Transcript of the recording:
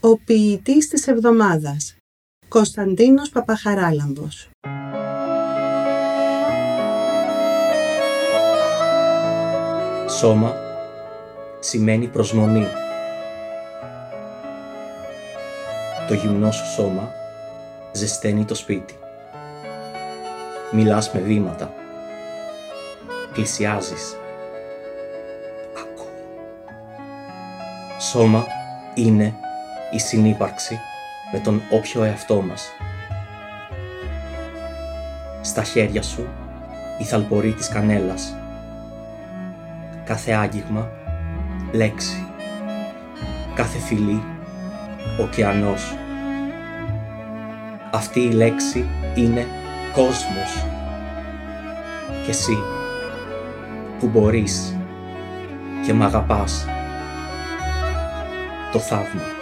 Ο ποιητής της εβδομάδας, Κωνσταντίνος Παπαχαράλαμπος. Σώμα σημαίνει προσμονή. Το γυμνό σου σώμα ζεσταίνει το σπίτι. Μιλάς με βήματα. Πλησιάζεις. Ακούω. Σώμα είναι η συνύπαρξη με τον όποιο εαυτό μας. Στα χέρια σου η θαλπορή της κανέλας. Κάθε άγγιγμα, λέξη. Κάθε φιλή, ωκεανός. Αυτή η λέξη είναι κόσμος. Και εσύ που μπορείς και μ' αγαπάς. Το θαύμα.